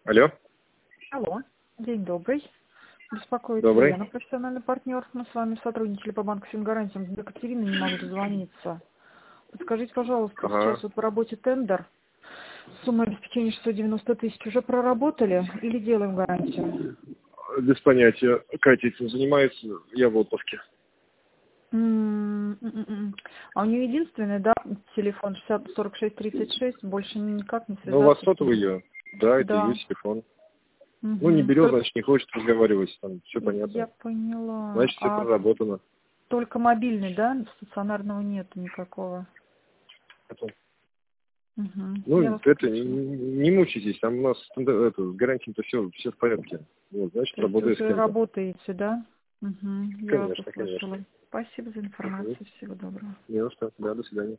Алло. Алло, день добрый. Беспокоит Добрый. Елена, профессиональный партнер. Мы с вами сотрудничали по банку Фингарантиям. С Екатериной не могу дозвониться. Подскажите, пожалуйста, сейчас вот по работе тендер. Сумма обеспечения 690 тысяч уже проработали или делаем гарантию? Без понятия. Катя этим занимается, я в отпуске. А у нее единственный, да, телефон 604636, больше никак не связаться. Ну, у вас сотовый ее? Да, это Да. ее телефон. Ну, не берет, значит, не хочет разговаривать. Там все понятно. Я поняла. Значит, все проработано. Только мобильный, да? Стационарного нету никакого. Ну, Я вас это не мучайтесь, там у нас с гарантией-то все в порядке. Вот, значит, То есть работает с уже кем-то. работаете, да? Я вас Конечно, услышала. конечно. Спасибо за информацию. Всего доброго. Не за что. Да, до свидания.